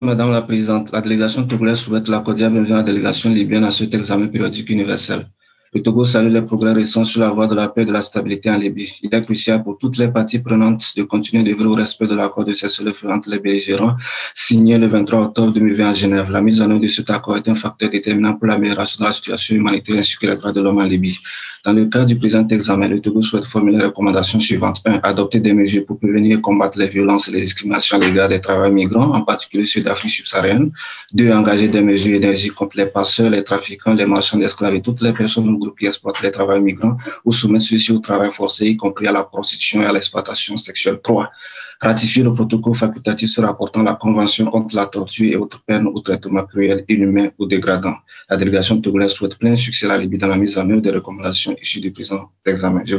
Madame la Présidente, la délégation togolaise souhaite la cordiale bienvenue à la délégation libyenne à cet examen périodique universel. Le Togo salue les progrès récents sur la voie de la paix et de la stabilité en Libye. Il est crucial pour toutes les parties prenantes de continuer d'œuvrer au respect de l'accord de cessez-le-feu entre les belligérants signé le 23 octobre 2020 à Genève. La mise en œuvre de cet accord est un facteur déterminant pour l'amélioration de la situation humanitaire ainsi que les droits de l'homme en Libye. Dans le cadre du présent examen, le Togo souhaite formuler les recommandations suivantes. 1. Adopter des mesures pour prévenir et combattre les violences et les discriminations à l'égard des travailleurs migrants, en particulier ceux d'Afrique subsaharienne. 2. Engager des mesures énergiques contre les passeurs, les trafiquants, les marchands d'esclaves et toutes les personnes ou groupes qui exploitent les travailleurs migrants ou soumettent ceux-ci au travail forcé, y compris à la prostitution et à l'exploitation sexuelle. 3. Ratifier le protocole facultatif se rapportant à la Convention contre la torture et autres peines ou traitements cruels, inhumains ou dégradants. La délégation togolaise souhaite plein succès à la Libye dans la mise en œuvre des recommandations issues du présent examen.